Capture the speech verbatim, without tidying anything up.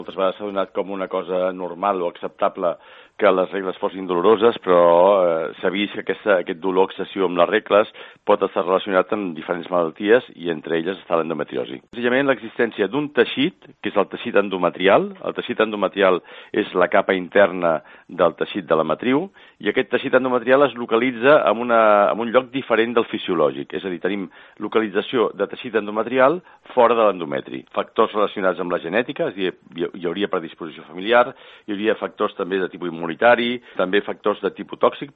Moltes vegades s'ha donat com una cosa normal o acceptable que les regles fossin doloroses, però eh, s'ha vist que aquesta, aquest dolor excessiu amb les regles pot estar relacionat amb diferents malalties i entre elles està l'endometriosi. Senzillament l'existència d'un teixit, que és el teixit endometrial. El teixit endometrial és la capa interna del teixit de la matriu i aquest teixit endometrial es localitza en, una, en un lloc diferent del fisiològic. És a dir, tenim localització de teixit endometrial fora de l'endometri. Factors relacionats amb la genètica, és a dir, hi hauria predisposició familiar, hi hauria factors també de tipus immunitari, també factors de tipus tòxic,